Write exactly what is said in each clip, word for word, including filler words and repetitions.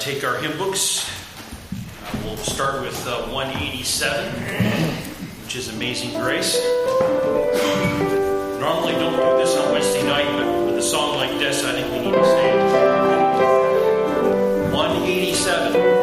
take our hymn books. Uh, we'll start with uh, one eighty-seven, which is Amazing Grace. Normally don't do this on Wednesday night, but with a song like this, I think we need to say it. one eighty-seven.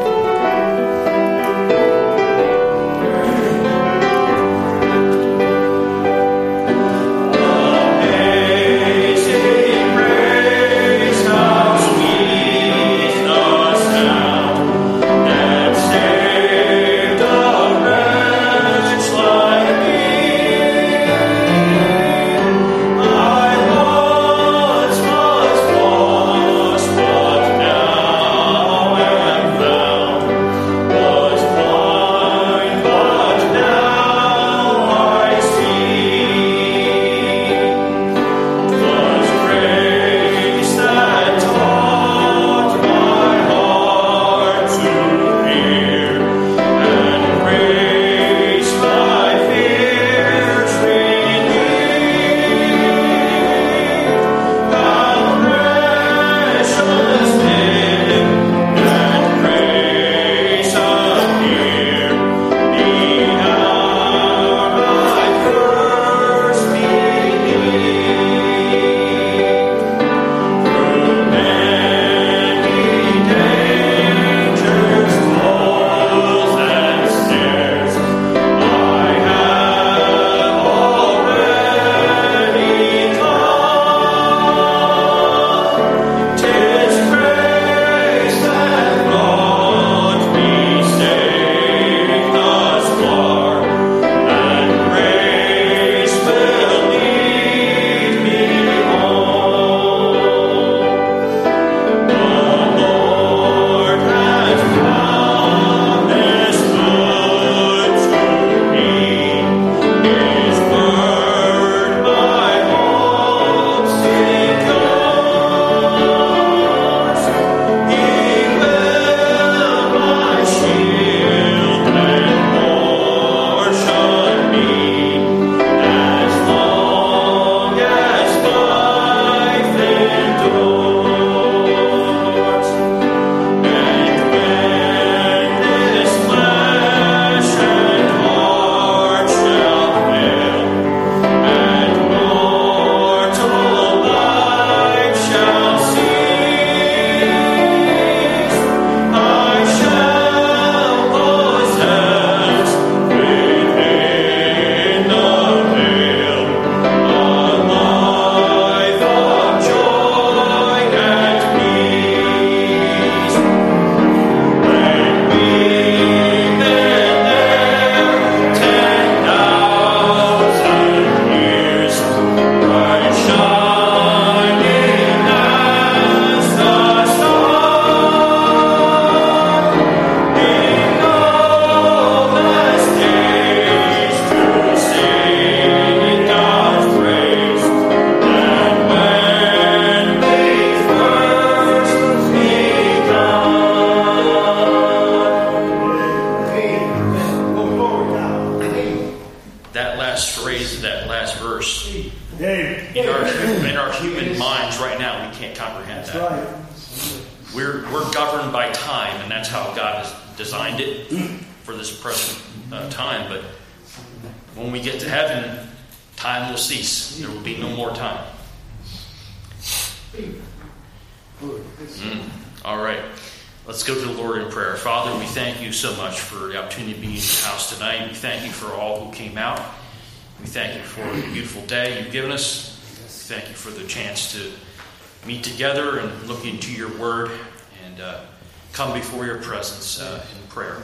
Together and look into your word and uh, come before your presence uh, in prayer.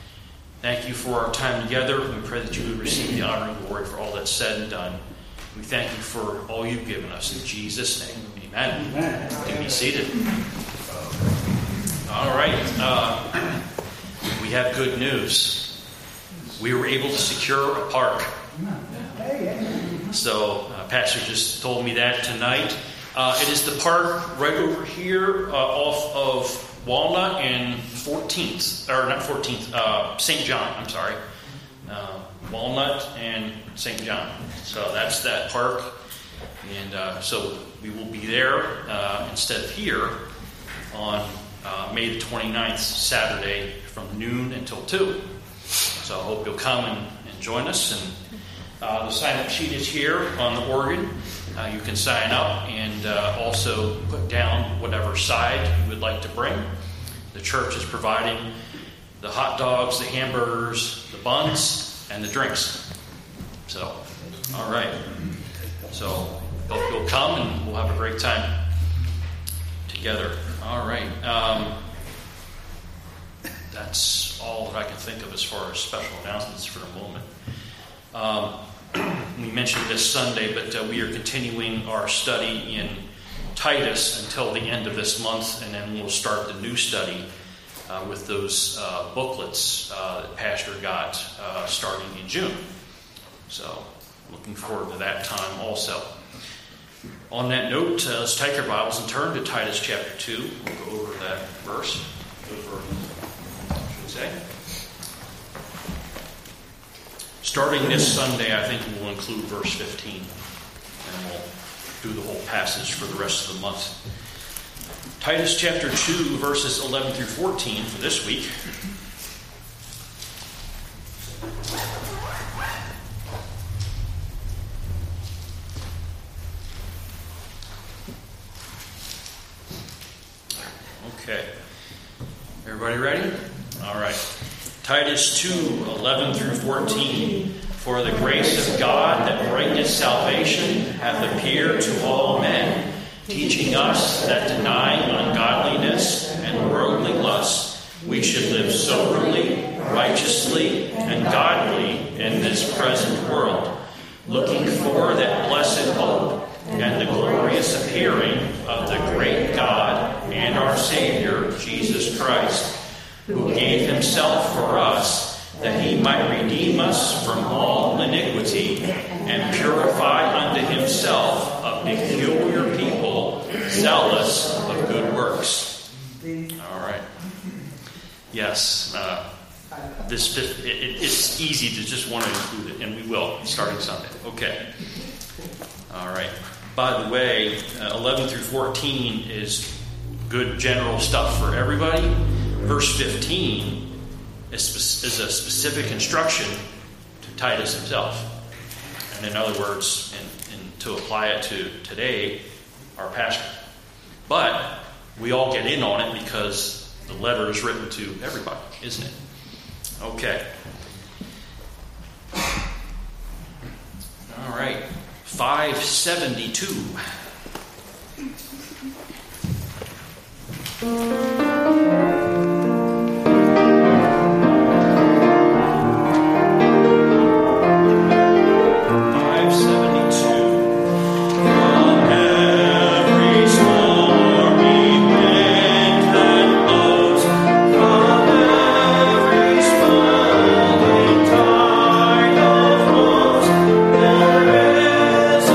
Thank you for our time together. We pray that you would receive the honor and glory for all that's said and done. We thank you for all you've given us. In Jesus' name, amen. Amen. You can be seated. All right. Uh, we have good news. We were able to secure a park. So uh, Pastor just told me that tonight. Uh, it is the park right over here uh, off of Walnut and fourteenth, or not fourteenth, uh, Saint John, I'm sorry. Uh, Walnut and Saint John. So that's that park. And uh, so we will be there uh, instead of here on uh, May the twenty-ninth, Saturday, from noon until two. So I hope you'll come and, and join us. And uh, the sign-up sheet is here on the organ. Uh, you can sign up and uh, also put down whatever side you would like to bring. The church is providing the hot dogs, the hamburgers, the buns, and the drinks. So, all right. So, hope you'll come and we'll have a great time together. All right. Um, that's all that I can think of as far as special announcements for the moment. Um, we mentioned this Sunday, but uh, we are continuing our study in Titus until the end of this month, and then we'll start the new study uh, with those uh, booklets uh, that Pastor got uh, starting in June. So, looking forward to that time also. On that note, uh, let's take our Bibles and turn to Titus chapter two. We'll go over that verse. Over, I should say. Starting this Sunday, I think we'll include verse fifteen, and we'll do the whole passage for the rest of the month. Titus chapter two, verses eleven through fourteen for this week. Okay. Everybody ready? All right. Titus two, eleven through fourteen. For the grace of God that bringeth salvation hath appeared to all men, teaching us that denying ungodliness and worldly lust, we should live soberly, righteously, and godly in this present world, looking for that blessed hope and the glorious appearing of the great God and our Savior, Jesus Christ, who gave himself for us, that he might redeem us from all iniquity and purify unto himself a peculiar people, zealous of good works. All right. Yes, uh, this it, it, it's easy to just want to include it, and we will, starting Sunday. Okay. All right. By the way, uh, eleven through fourteen is good general stuff for everybody. Verse fifteen is, is a specific instruction to Titus himself. And in other words, and, and to apply it to today, our pastor. But we all get in on it because the letter is written to everybody, isn't it? Okay. All right. five seventy-two.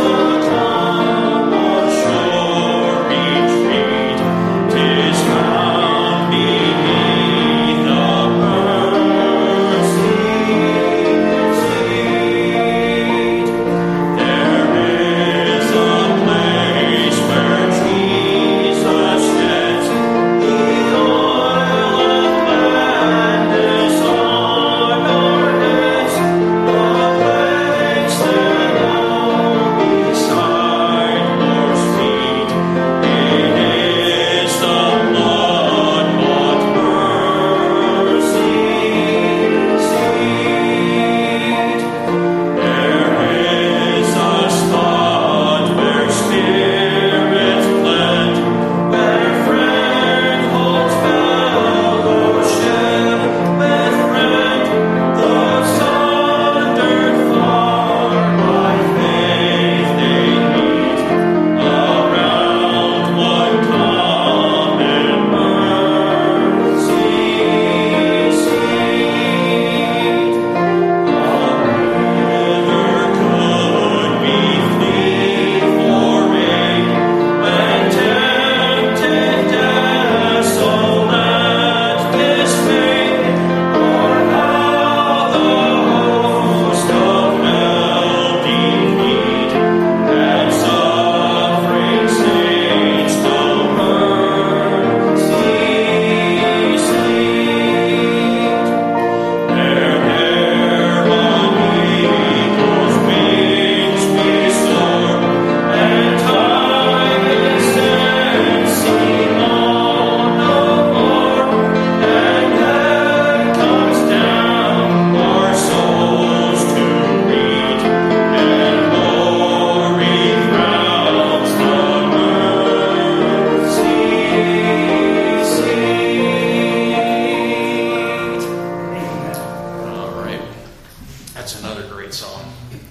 Tis That's another great song.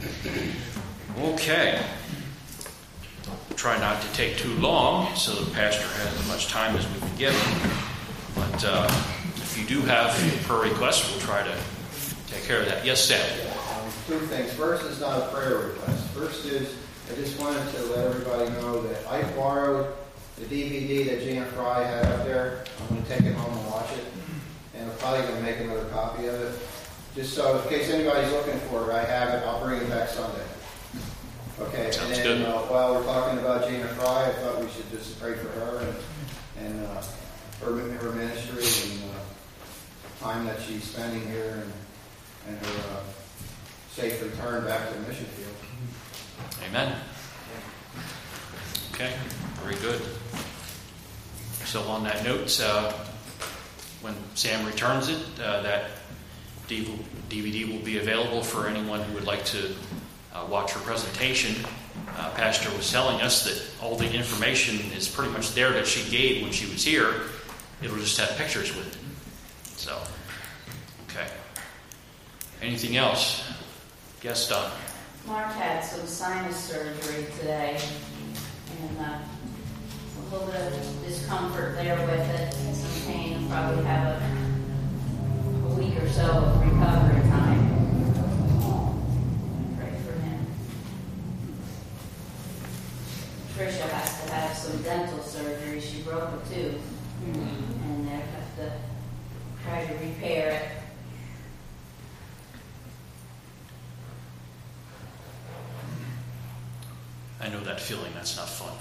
Okay. Try not to take too long so the pastor has as much time as we can give him. But uh, if you do have prayer requests, we'll try to take care of that. Yes, Sam? Um, two things. First is not a prayer request. First is I just wanted to let everybody know that I borrowed the D V D that Gina Fry had up there. I'm going to take it home and watch it. And I'm probably going to make another copy of it. Just so in case anybody's looking for it, I have it. I'll bring it back Sunday. Okay, Sounds and then good. uh, while we're talking about Gina Fry, I thought we should just pray for her and, and uh, her, her ministry and uh, time that she's spending here and, and her uh, safe return back to the mission field. Amen. Okay, very good. So on that note, uh, when Sam returns it, uh, that D V D will be available for anyone who would like to uh, watch her presentation. Uh, Pastor was telling us that all the information is pretty much there that she gave when she was here. It'll just have pictures with it. So, okay. Anything else? Yes, Don. Mark had some sinus surgery today, and uh, a little bit of discomfort there with it, and some pain. He'll probably have a, a week or so of recovery time. Pray for him. Tricia has to have some dental surgery. She broke a tooth, and they have to try to repair it. I know that feeling. That's not fun.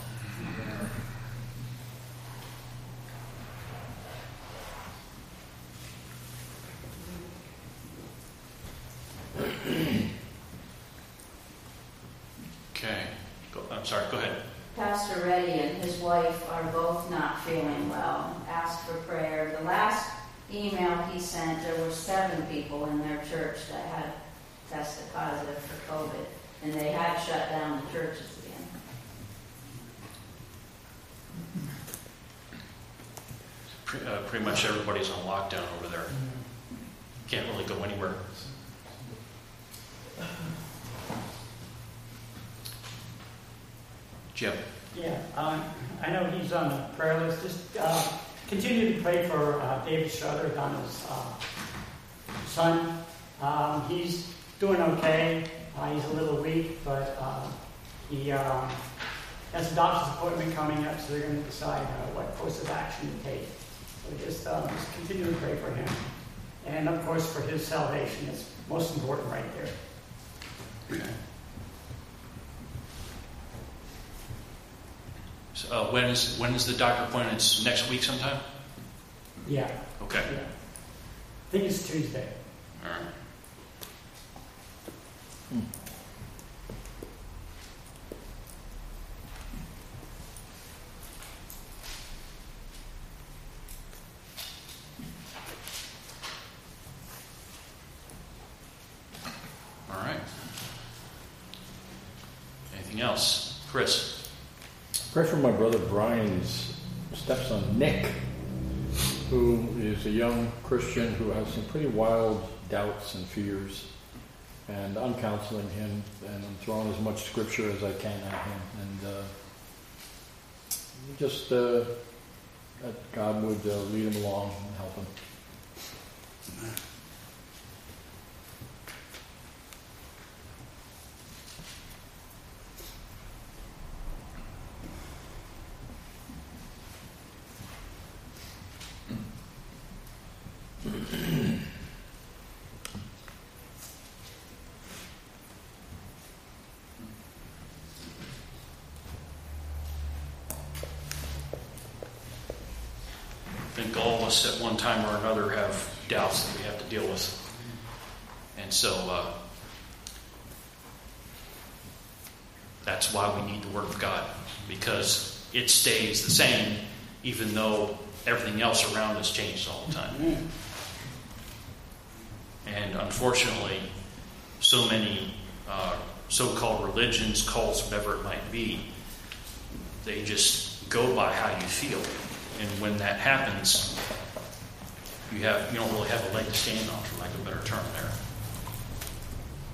Okay. Go, I'm sorry. Go ahead. Pastor Reddy and his wife are both not feeling well. Asked for prayer. The last email he sent, there were seven people in their church that had tested positive for COVID, and they had shut down the churches again. Pre- uh, pretty much everybody's on lockdown over there. Can't really go anywhere. Jim. Yeah, um, I know he's on the prayer list. Just uh, continue to pray for uh, David Strother, Donna's uh, son. Um, he's doing okay. Uh, he's a little weak, but uh, he uh, has a doctor's appointment coming up, so they're going to decide uh, what course of action to take. So just, uh, just continue to pray for him. And, of course, for his salvation. It's most important right there. Okay. So, uh, when is when is the doctor appointment? It's next week sometime? Yeah. Okay. Yeah. I think it's Tuesday. All right. All right. Anything else? Chris? Pray for my brother Brian's stepson, Nick, who is a young Christian who has some pretty wild doubts and fears. And I'm counseling him, and I'm throwing as much scripture as I can at him. And uh, just uh, that God would uh, lead him along and help him. I think all of us at one time or another have doubts that we have to deal with. And so uh, that's why we need the Word of God, because it stays the same even though everything else around us changes all the time. And unfortunately, so many uh, so-called religions, cults, whatever it might be, they just go by how you feel. And when that happens, you have you don't really have a leg to stand on, for lack of a better term there.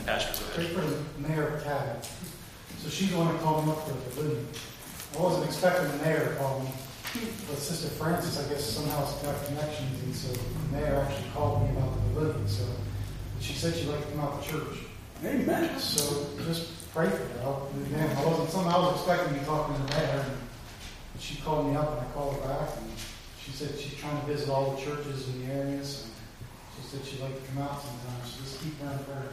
Pastor, go Pray ahead. for the mayor of Cabot. So she's the one that called me up for the living. I wasn't expecting the mayor to call me, but Sister Francis, I guess, somehow has got connections, and so the mayor actually called me about the living. So she said she'd like to come out to church. Amen. So just pray for her. I'll- Again, I wasn't somehow I was expecting to be talking to the mayor, and she called me up, and I called her back, and she said she's trying to visit all the churches in the area. So she said she'd like to come out sometime. So just keep her in prayer.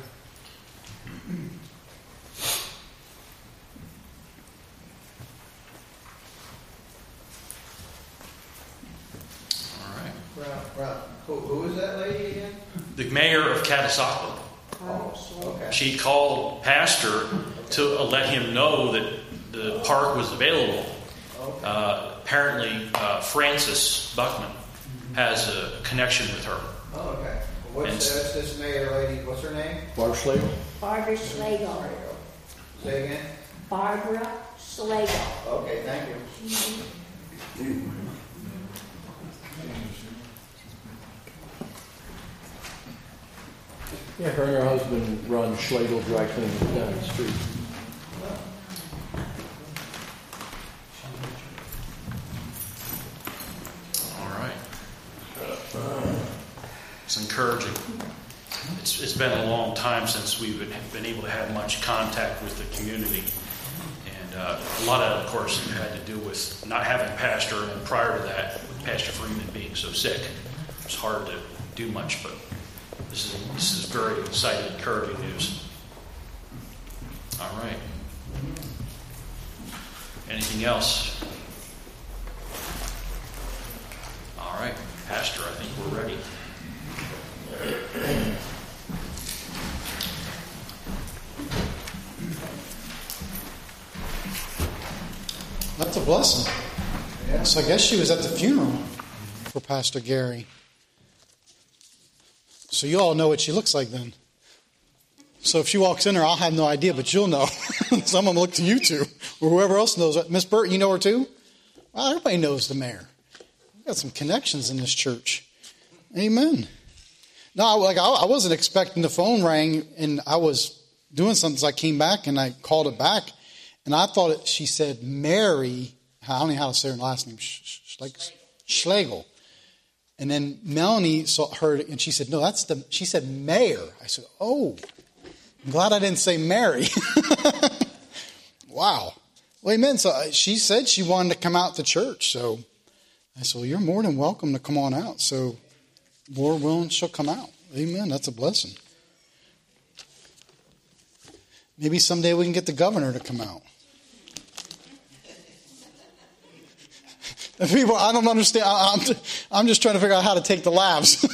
All right. Well, well, who, who is that lady again? The mayor of Catasauqua. Oh, okay. She called Pastor to uh, let him know that the park was available. Okay. Uh, apparently, uh, Francis Buckman has a connection with her. Oh, okay. What's And- this, this mayor lady, what's her name? Barbara Schlegel? Barbara Schlegel. Say again? Barbara Schlegel. Okay, thank you. Yeah, her and her husband run Schlegel Dry Cleaning down the street. All right. It's encouraging. It's, it's been a long time since we've been, been able to have much contact with the community. And uh, a lot of it, of course, had to do with not having a pastor, and prior to that, with Pastor Freeman being so sick. It's hard to do much, but this is, this is very exciting, encouraging news. All right. Anything else? All right, Pastor, I think we're ready. That's a blessing. Yeah. So I guess she was at the funeral for Pastor Gary. So you all know what she looks like then. So if she walks in there, I'll have no idea, but you'll know. So I'm going to look to you two, or whoever else knows. Miss Burt, you know her too? Well, everybody knows the mayor. We've got some connections in this church. Amen. No, I- like I, I wasn't expecting the phone rang, and I was doing something, so I came back and I called it back, and I thought it, she said Mary. I don't know how to say her last name. Sh- sh- like Schlegel. And then Melanie saw her, and she said, "No, that's the." She said Mayor. I said, "Oh, I'm glad I didn't say Mary." Wow. Well, amen. So she said she wanted to come out to church. So I said, "Well, you're more than welcome to come on out." So, Lord willing, she'll come out. Amen. That's a blessing. Maybe someday we can get the governor to come out. People, I don't understand. I'm, I'm just trying to figure out how to take the laughs.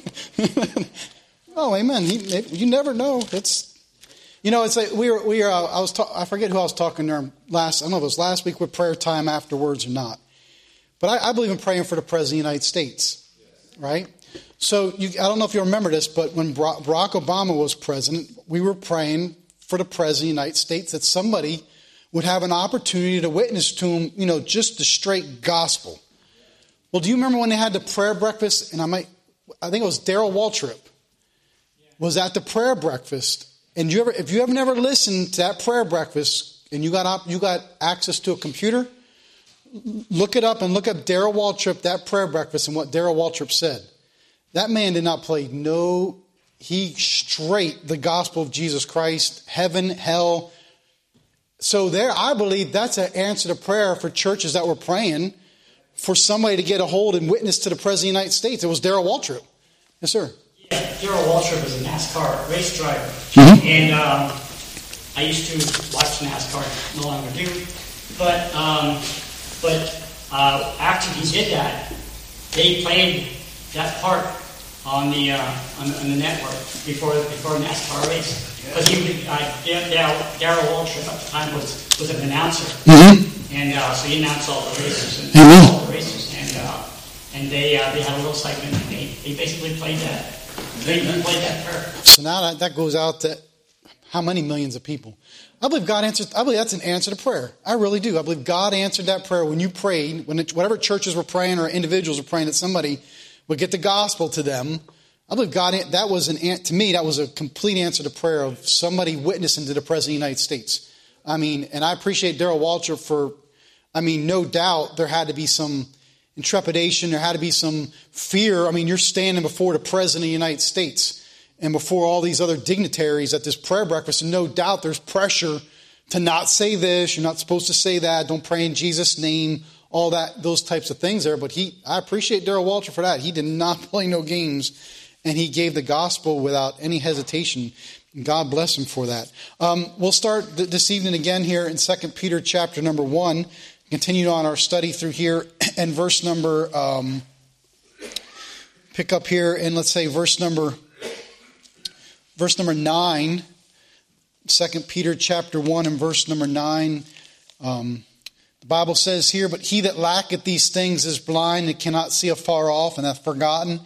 Oh, amen. He, you never know. It's, you know, it's like we were. We are. I was. Ta- I forget who I was talking to last. I don't know if it was last week with prayer time afterwards or not. But I, I believe in praying for the President of the United States, right? So you, I don't know if you remember this, but when Barack Obama was president, we were praying for the President of the United States that somebody would have an opportunity to witness to him, you know, just the straight gospel. Well, do you remember when they had the prayer breakfast? And I might, I think it was Darrell Waltrip was at the prayer breakfast. And you ever, if you ever never listened to that prayer breakfast and you got up, you got access to a computer, look it up and look up Darrell Waltrip, that prayer breakfast, and what Darrell Waltrip said. That man did not play no, he straight the gospel of Jesus Christ, heaven, hell. So there, I believe that's an answer to prayer for churches that were praying for somebody to get a hold and witness to the President of the United States. It was Darrell Waltrip. Yes, sir. Yeah, Darrell Waltrip was a NASCAR race driver. Mm-hmm. And um, I used to watch NASCAR, no longer do. But um, but uh, after he did that, they played that part on the uh, on, on the network before before a NASCAR race. Because he, uh, Darrell Waltrip at the time was, was an announcer, Mm-hmm. and uh, so he announced all the races and Amen. all the races, and uh, and they uh, they had a little segment. And they, they basically played that. They played that prayer. So now that, that goes out to how many millions of people? I believe God answers. I believe that's an answer to prayer. I really do. I believe God answered that prayer when you prayed, when it, whatever churches were praying or individuals were praying that somebody would get the gospel to them. I believe God, that was an, to me, that was a complete answer to prayer of somebody witnessing to the President of the United States. I mean, and I appreciate Darrell Waltrip for, I mean, no doubt there had to be some intrepidation, there had to be some fear. I mean, you're standing before the President of the United States and before all these other dignitaries at this prayer breakfast, and no doubt there's pressure to not say this, you're not supposed to say that, don't pray in Jesus' name, all that, those types of things there. But he, I appreciate Darrell Waltrip for that. He did not play no games. And he gave the gospel without any hesitation. God bless him for that. Um, we'll start th- this evening again here in Second Peter chapter number one. Continue on our study through here and verse number, um, pick up here and let's say verse number, verse number nine. Second Peter chapter one and verse number nine. Um, the Bible says here, but he that lacketh these things is blind and cannot see afar off and hath forgotten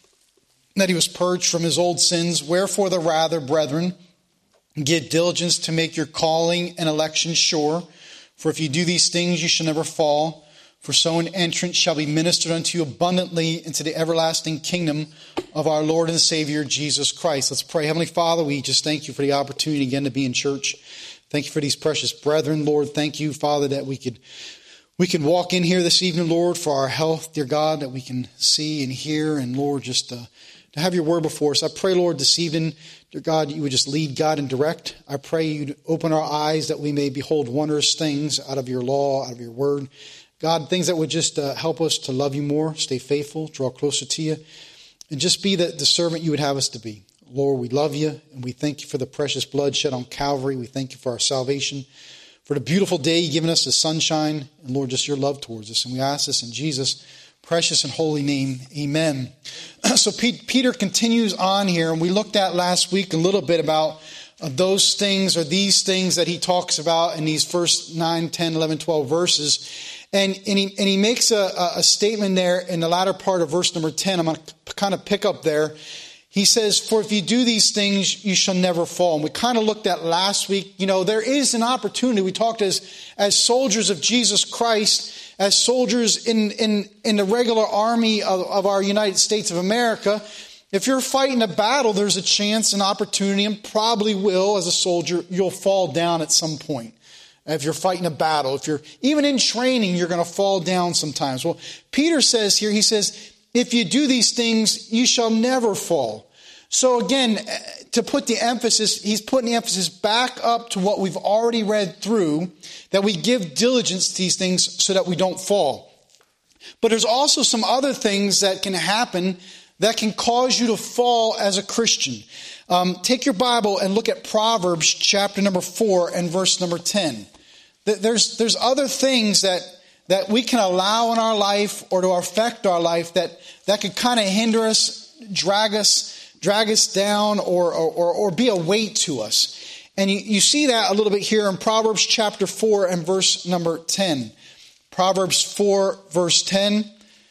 that he was purged from his old sins. Wherefore the rather, brethren, give diligence to make your calling and election sure. For if you do these things, you shall never fall. For so an entrance shall be ministered unto you abundantly into the everlasting kingdom of our Lord and Savior, Jesus Christ. Let's pray. Heavenly Father, we just thank you for the opportunity again to be in church. Thank you for these precious brethren, Lord. Thank you, Father, that we could we can walk in here this evening, Lord, for our health, dear God, that we can see and hear, and Lord, just uh, to have your word before us. I pray, Lord, this evening, dear God, you would just lead, God, and direct. I pray you'd open our eyes that we may behold wondrous things out of your law, out of your word. God, things that would just uh, help us to love you more, stay faithful, draw closer to you, and just be the, the servant you would have us to be. Lord, we love you, and we thank you for the precious blood shed on Calvary. We thank you for our salvation, for the beautiful day you've given us, the sunshine, and Lord, just your love towards us. And we ask this in Jesus' precious and holy name. Amen. So Peter continues on here, and we looked at last week a little bit about uh, those things or these things that he talks about in these first nine, ten, eleven, twelve verses. And, and, he, and he makes a, a statement there in the latter part of verse number ten. I'm going to kind of pick up there. He says, for if you do these things, you shall never fall. And we kind of looked at last week, you know, there is an opportunity. We talked as, as soldiers of Jesus Christ, as soldiers in, in, in the regular army of, of our United States of America. If you're fighting a battle, there's a chance, an opportunity, and probably will, as a soldier, you'll fall down at some point. If you're fighting a battle, if you're even in training, you're going to fall down sometimes. Well, Peter says here, he says, if you do these things, you shall never fall. So again, to put the emphasis, he's putting the emphasis back up to what we've already read through, that we give diligence to these things so that we don't fall. But there's also some other things that can happen that can cause you to fall as a Christian. Um, take your Bible and look at Proverbs chapter number four and verse number ten. There's, there's other things that that we can allow in our life or to affect our life that, that could kind of hinder us, drag us, drag us down, or, or, or be a weight to us. And you, you see that a little bit here in Proverbs chapter four and verse number ten. Proverbs four, verse ten.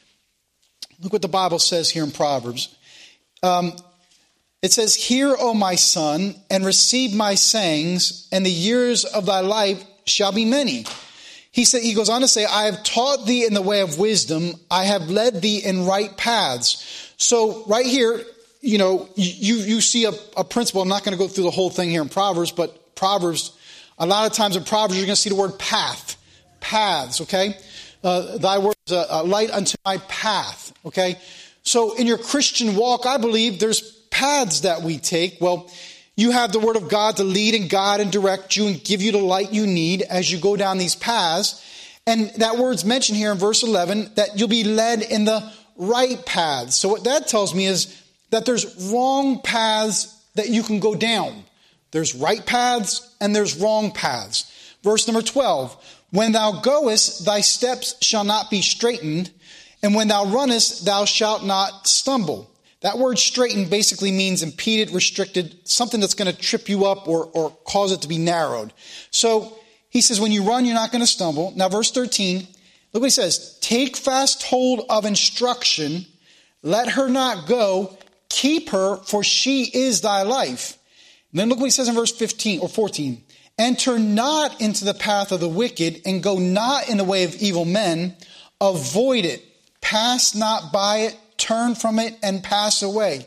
Look what the Bible says here in Proverbs. Um, it says, hear, O my son, and receive my sayings, and the years of thy life shall be many. He said, he goes on to say, I have taught thee in the way of wisdom. I have led thee in right paths. So right here, you know, you, you see a, a principle. I'm not going to go through the whole thing here in Proverbs, but Proverbs, a lot of times in Proverbs, you're going to see the word path. Paths, okay? Uh, thy word is a, a light unto my path, okay? So in your Christian walk, I believe there's paths that we take. Well, you have the word of God to lead and guide and direct you and give you the light you need as you go down these paths. And that word's mentioned here in verse eleven, that you'll be led in the right paths. So what that tells me is that there's wrong paths that you can go down. There's right paths and there's wrong paths. Verse number twelve, when thou goest, thy steps shall not be straitened, and when thou runnest, thou shalt not stumble. That word straightened basically means impeded, restricted, something that's going to trip you up or, or cause it to be narrowed. So he says, when you run, you're not going to stumble. Now, verse thirteen, look what he says. Take fast hold of instruction. Let her not go. Keep her, for she is thy life. And then look what he says in verse fifteen or fourteen. Enter not into the path of the wicked, and go not in the way of evil men. Avoid it. Pass not by it. Turn from it and pass away. Look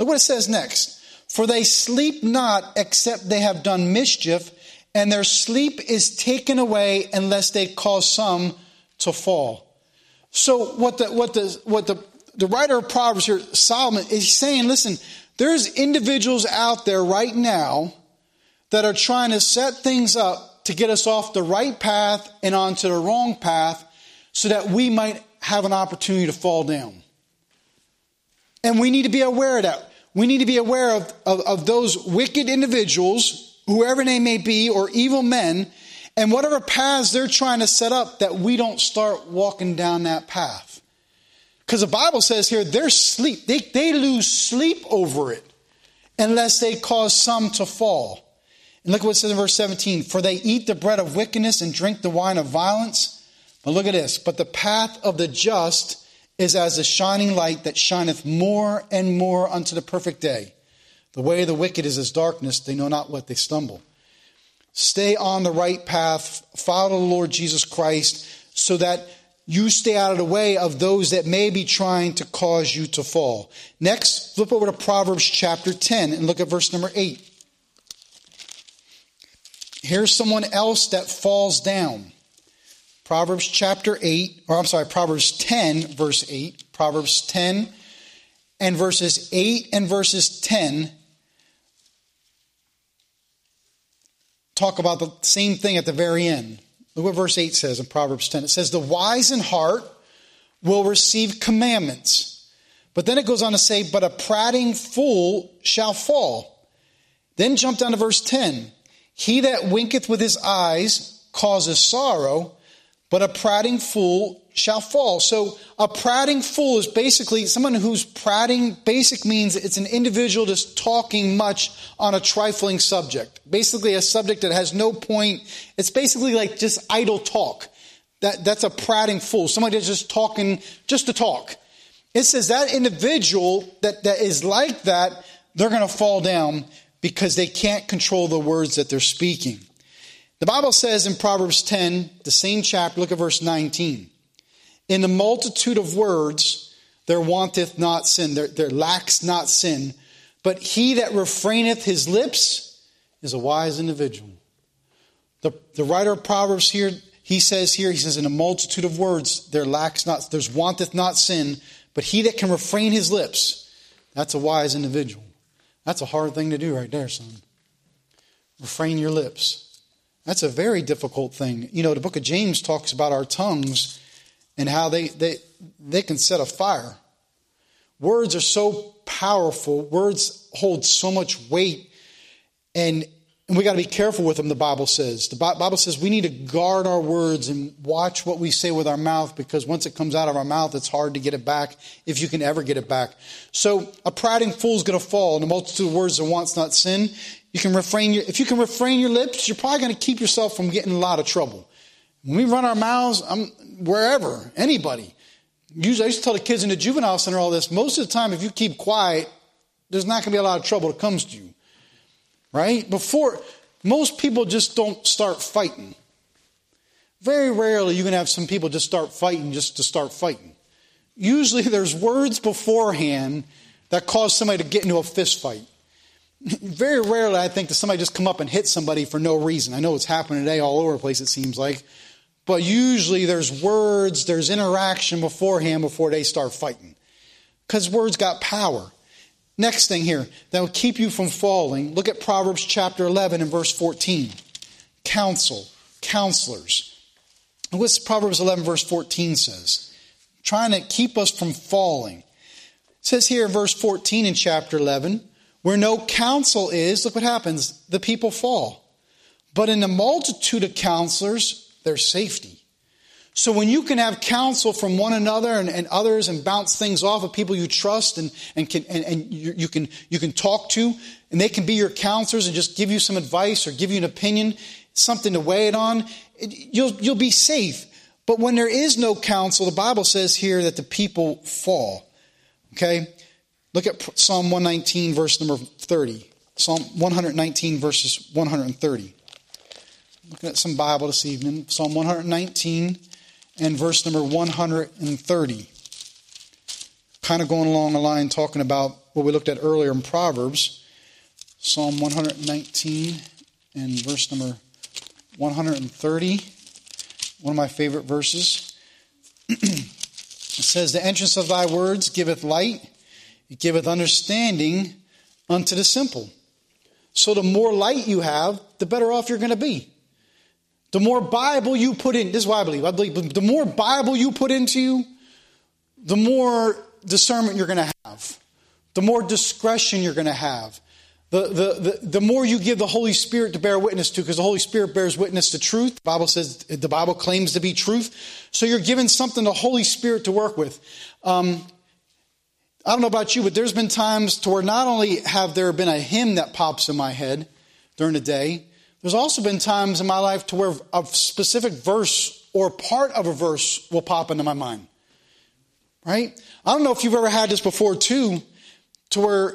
Look what it says next. For they sleep not except they have done mischief, and their sleep is taken away unless they cause some to fall. So what the what the what the, the writer of Proverbs here, Solomon, is saying, listen, there's individuals out there right now that are trying to set things up to get us off the right path and onto the wrong path so that we might have an opportunity to fall down. And we need to be aware of that. We need to be aware of, of, of those wicked individuals, whoever they may be, or evil men, and whatever paths they're trying to set up, that we don't start walking down that path. Because the Bible says here, they're sleep. They, they lose sleep over it unless they cause some to fall. And look what it says in verse seventeen. For they eat the bread of wickedness and drink the wine of violence. But look at this. But the path of the just is as a shining light that shineth more and more unto the perfect day. The way of the wicked is as darkness. They know not what they stumble. Stay on the right path. Follow the Lord Jesus Christ so that you stay out of the way of those that may be trying to cause you to fall. Next, flip over to Proverbs chapter ten and look at verse number eight. Here's someone else that falls down. Proverbs chapter eight, or I'm sorry, Proverbs ten, verse eight. Proverbs ten and verses eight and verses ten talk about the same thing at the very end. Look what verse eight says in Proverbs ten. It says, the wise in heart will receive commandments. But then it goes on to say, but a prating fool shall fall. Then jump down to verse ten. He that winketh with his eyes causes sorrow, but a prating fool shall fall. So a prating fool is basically someone who's prating. Basic means it's an individual just talking much on a trifling subject. Basically a subject that has no point. It's basically like just idle talk. That, that's a prating fool. Somebody that's just talking just to talk. It says that individual that, that is like that, they're going to fall down because they can't control the words that they're speaking. The Bible says in Proverbs ten, the same chapter, look at verse nineteen. In the multitude of words, there wanteth not sin, there, there lacks not sin. But he that refraineth his lips is a wise individual. The, the writer of Proverbs here, he says here, he says, in a multitude of words, there lacks not, there's wanteth not sin. But he that can refrain his lips, that's a wise individual. That's a hard thing to do right there, son. Refrain your lips. That's a very difficult thing. You know, the book of James talks about our tongues and how they, they, they can set a fire. Words are so powerful. Words hold so much weight. And, and we got to be careful with them, the Bible says. The Bible says we need to guard our words and watch what we say with our mouth, because once it comes out of our mouth, it's hard to get it back, if you can ever get it back. So a prating fool is going to fall. In the multitude of words that wants not sin. You can refrain your, if you can refrain your lips, you're probably going to keep yourself from getting in a lot of trouble. When we run our mouths, I'm, wherever, anybody. Usually, I used to tell the kids in the juvenile center all this. Most of the time, if you keep quiet, there's not going to be a lot of trouble that comes to you. Right? Before, most people just don't start fighting. Very rarely you're going to have some people just start fighting just to start fighting. Usually there's words beforehand that cause somebody to get into a fist fight. Very rarely, I think, does somebody just come up and hit somebody for no reason. I know it's happening today all over the place, it seems like. But usually there's words, there's interaction beforehand before they start fighting. Because words got power. Next thing here, that will keep you from falling. Look at Proverbs chapter eleven and verse fourteen. Counsel, counselors. What's Proverbs eleven verse fourteen says? Trying to keep us from falling. It says here in verse fourteen in chapter eleven, where no counsel is, look what happens. The people fall. But in the multitude of counselors, there's safety. So when you can have counsel from one another and, and others and bounce things off of people you trust and, and, can, and, and you, you, can, you can talk to, and they can be your counselors and just give you some advice or give you an opinion, something to weigh it on, it, you'll, you'll be safe. But when there is no counsel, the Bible says here that the people fall. Okay? Look at Psalm one nineteen, verse number thirty. Psalm one nineteen, verses one thirty. Looking at some Bible this evening. Psalm one nineteen and verse number one thirty. Kind of going along the line talking about what we looked at earlier in Proverbs, Psalm one nineteen and verse number one thirty, one of my favorite verses. It says, the entrance of thy words giveth light, it giveth understanding unto the simple. So the more light you have, the better off you're going to be. The more Bible you put in, this is why I believe, I believe the more Bible you put into you, the more discernment you're going to have. The more discretion you're going to have. The, the, the, the more you give the Holy Spirit to bear witness to, because the Holy Spirit bears witness to truth. The Bible says, the Bible claims to be truth. So you're given something the Holy Spirit to work with. Um, I don't know about you, but there's been times to where not only have there been a hymn that pops in my head during the day, there's also been times in my life to where a specific verse or part of a verse will pop into my mind. Right? I don't know if you've ever had this before too, to where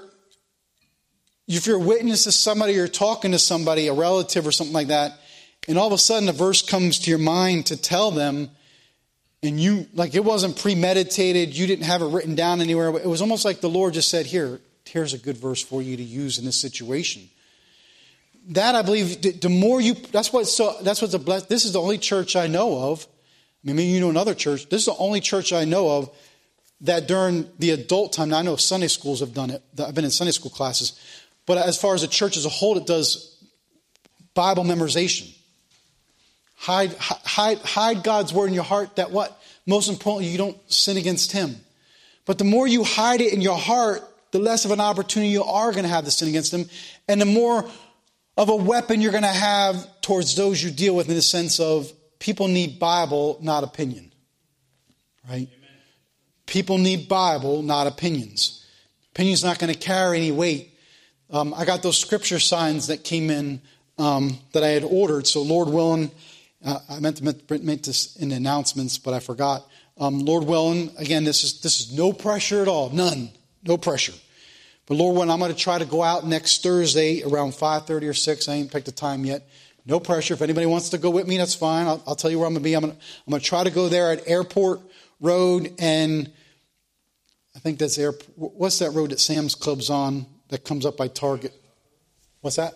if you're a witness to somebody, you're talking to somebody, a relative or something like that, and all of a sudden a verse comes to your mind to tell them, and you, like it wasn't premeditated, you didn't have it written down anywhere, but it was almost like the Lord just said, here, here's a good verse for you to use in this situation. That, I believe, the more you, that's what, so, that's what's a blessed, this is the only church I know of, I mean, maybe you know another church, this is the only church I know of that during the adult time, now I know Sunday schools have done it, I've been in Sunday school classes, but as far as a church as a whole, it does Bible memorization. Hide, hide, hide God's word in your heart that what? Most importantly, you don't sin against him. But the more you hide it in your heart, the less of an opportunity you are going to have to sin against him. And the more of a weapon you're going to have towards those you deal with in the sense of people need Bible, not opinion. Right? Amen. People need Bible, not opinions. Opinion's not going to carry any weight. Um, I got those scripture signs that came in um, that I had ordered. So Lord willing, uh, I meant to make this in the announcements, but I forgot. Um, Lord willing, again, this is this is no pressure at all, none, no pressure. But Lord willing, I'm going to try to go out next Thursday around five thirty or six. I ain't picked a time yet. No pressure. If anybody wants to go with me, that's fine. I'll, I'll tell you where I'm going to be. I'm going to, I'm going to try to go there at Airport Road, and I think that's Air. What's that road that Sam's Club's on? That comes up by Target. What's that?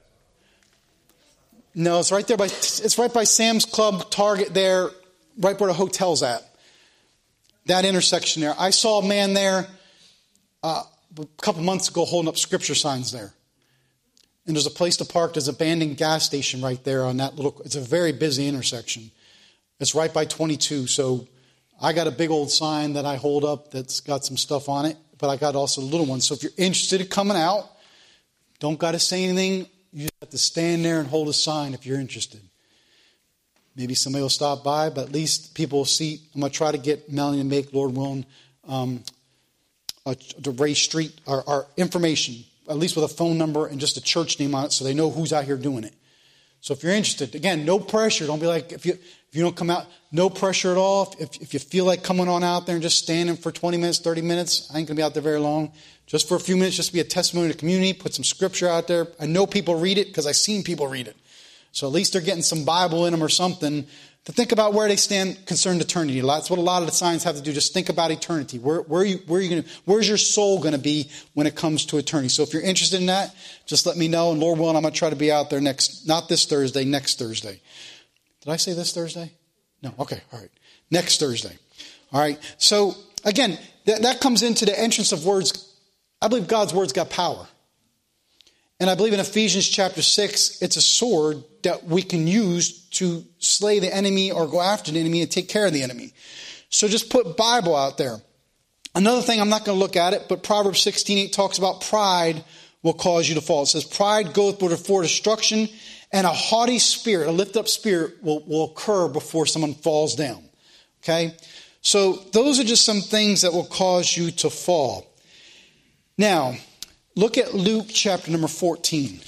No, it's right there by, it's right by Sam's Club, Target there, right where the hotel's at. That intersection there. I saw a man there uh, a couple months ago holding up scripture signs there. And there's a place to park. There's an abandoned gas station right there on that little, it's a very busy intersection. It's right by twenty-two. So I got a big old sign that I hold up that's got some stuff on it. But I got also little ones. So if you're interested in coming out, don't got to say anything. You just have to stand there and hold a sign if you're interested. Maybe somebody will stop by, but at least people will see. I'm going to try to get Melanie to make, Lord willing, um, a, the Ray Street, our, our information, at least with a phone number and just a church name on it so they know who's out here doing it. So if you're interested, again, no pressure. Don't be like, if you if you don't come out, no pressure at all. If, if you feel like coming on out there and just standing for twenty minutes, thirty minutes, I ain't going to be out there very long. Just for a few minutes, just be a testimony to the community, put some scripture out there. I know people read it because I've seen people read it. So at least they're getting some Bible in them or something to think about where they stand concerning eternity. That's what a lot of the signs have to do. Just think about eternity. Where, where are you, where are you going to, where's your soul going to be when it comes to eternity? So if you're interested in that, just let me know. And Lord willing, I'm going to try to be out there next, not this Thursday, next Thursday. Did I say this Thursday? No. Okay. All right. Next Thursday. All right. So again, that, that comes into the entrance of words. I believe God's word's got power. And I believe in Ephesians chapter six, it's a sword that we can use to slay the enemy or go after the enemy and take care of the enemy. So just put Bible out there. Another thing, I'm not going to look at it, but Proverbs sixteen eight talks about pride will cause you to fall. It says, pride goeth before destruction, and a haughty spirit, a lift up spirit will, will occur before someone falls down. Okay? So those are just some things that will cause you to fall. Now, look at Luke chapter number fourteen.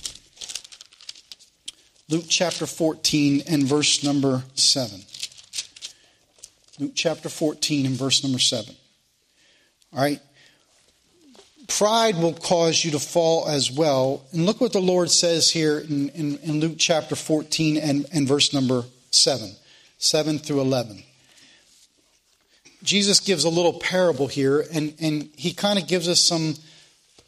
Luke chapter fourteen and verse number seven. Luke chapter fourteen and verse number seven. All right. Pride will cause you to fall as well. And look what the Lord says here in, in, in Luke chapter fourteen and, and verse number seven. seven through eleven. Jesus gives a little parable here, and, and he kind of gives us some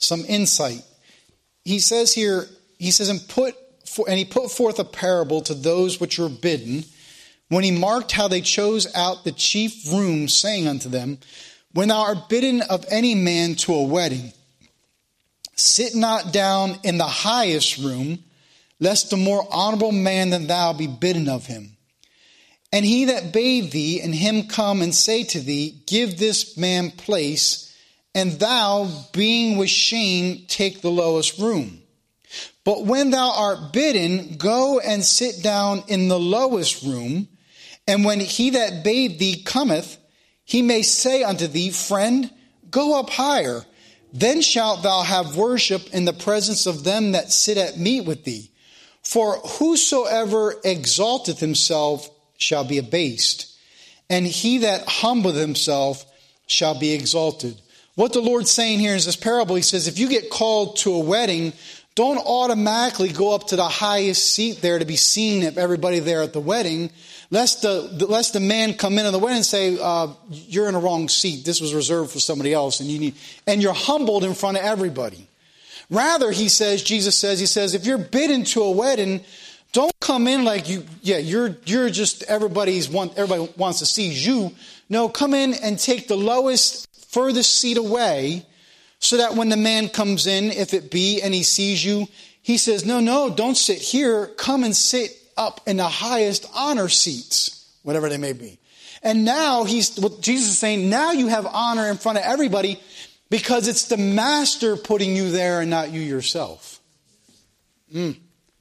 some insight. He says here, he says, and put for, and he put forth a parable to those which were bidden, when he marked how they chose out the chief rooms, saying unto them, when thou art bidden of any man to a wedding, sit not down in the highest room, lest a more honorable man than thou be bidden of him. And he that bade thee, and him come and say to thee, give this man place, and thou, being with shame, take the lowest room. But when thou art bidden, go and sit down in the lowest room, and when he that bade thee cometh, he may say unto thee, friend, go up higher. Then shalt thou have worship in the presence of them that sit at meat with thee. For whosoever exalteth himself shall be abased, and he that humbleth himself shall be exalted. What the Lord's saying here is this parable. He says, if you get called to a wedding, don't automatically go up to the highest seat there to be seen of everybody there at the wedding, lest the, lest the man come in on the wedding and say, uh, you're in a wrong seat. This was reserved for somebody else, and you need, and you're humbled in front of everybody. Rather, he says, Jesus says, he says, if you're bidden to a wedding, don't come in like you, yeah, you're you're just everybody's want everybody wants to see you. No, come in and take the lowest, furthest seat away, so that when the man comes in, if it be, and he sees you, he says, no, no, don't sit here. Come and sit up in the highest honor seats, whatever they may be. And now he's what Jesus is saying, now you have honor in front of everybody because it's the master putting you there and not you yourself. Mm.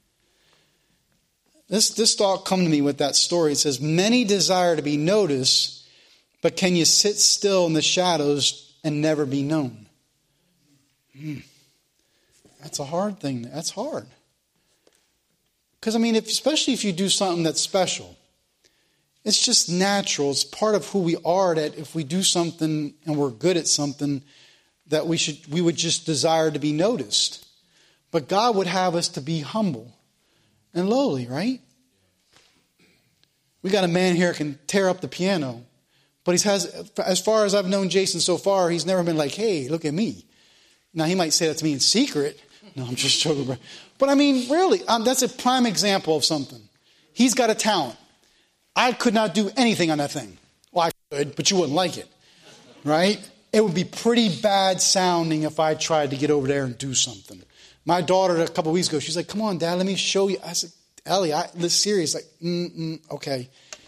This, this thought come to me with that story. It says, many desire to be noticed, but can you sit still in the shadows and never be known? Hmm. That's a hard thing. That's hard. Because, I mean, if, especially if you do something that's special, it's just natural. It's part of who we are that if we do something and we're good at something, that we should we would just desire to be noticed. But God would have us to be humble and lowly, right? We got a man here who can tear up the piano. But he has, as far as I've known Jason so far, he's never been like, hey, look at me. Now, he might say that to me in secret. No, I'm just joking. But I mean, really, um, that's a prime example of something. He's got a talent. I could not do anything on that thing. Well, I could, but you wouldn't like it. Right? It would be pretty bad sounding if I tried to get over there and do something. My daughter, a couple of weeks ago, she's like, come on, Dad, let me show you. I said, Ellie, I, this serious. Like, mm-mm, okay.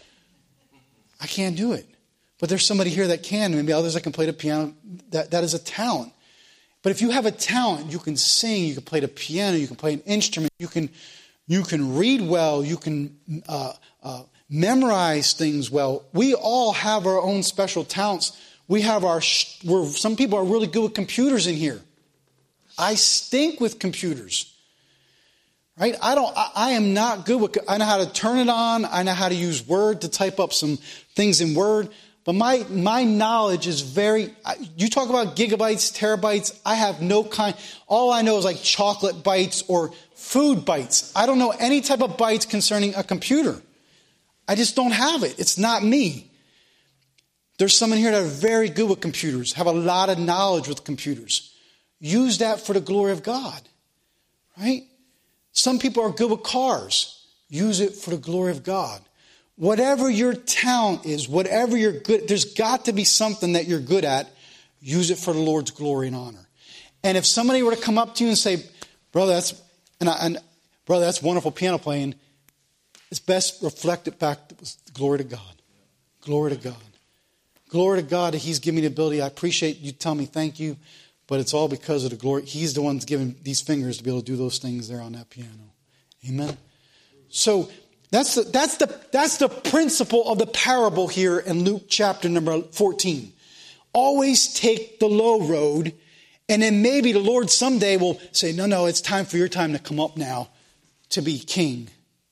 I can't do it. But there's somebody here that can. Maybe others that can play the piano. That, that is a talent. But if you have a talent, you can sing, you can play the piano, you can play an instrument, you can you can read well, you can uh, uh, memorize things well. We all have our own special talents. We have our, we're, some people are really good with computers in here. I stink with computers. Right? I don't, I, I am not good with, I know how to turn it on. I know how to use Word to type up some things in Word. But my, my knowledge is very, you talk about gigabytes, terabytes. I have no kind, all I know is like chocolate bytes or food bytes. I don't know any type of bytes concerning a computer. I just don't have it. It's not me. There's someone here that are very good with computers, have a lot of knowledge with computers. Use that for the glory of God. Right? Some people are good with cars. Use it for the glory of God. Whatever your talent is, whatever you're good, there's got to be something that you're good at. Use it for the Lord's glory and honor. And if somebody were to come up to you and say, brother, that's, and, I, and brother, that's wonderful piano playing, it's best reflected back to glory to God. Glory to God. Glory to God that He's given me the ability. I appreciate you telling me thank you, but it's all because of the glory. He's the one that's given these fingers to be able to do those things there on that piano. Amen. So that's the, that's the, that's the principle of the parable here in Luke chapter number fourteen. Always take the low road, and then maybe the Lord someday will say, no, no, it's time for your time to come up now to be king.